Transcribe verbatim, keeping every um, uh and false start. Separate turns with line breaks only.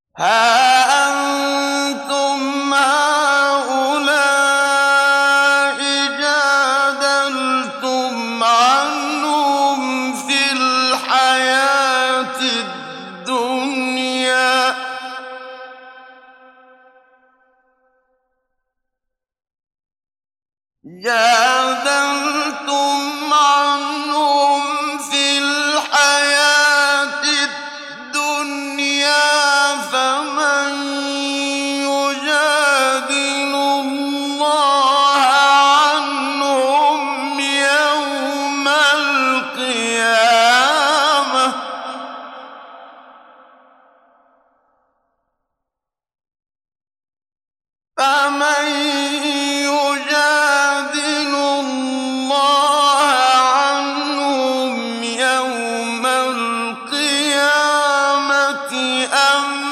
ها أنتم هؤلاء جادلتم عنهم في الحياة الدنيا جادلتم عنهم في الحياة الدنيا فمن يجادل الله عنهم يوم القيامة فمن يجادل الله عنهم يوم القيامة أم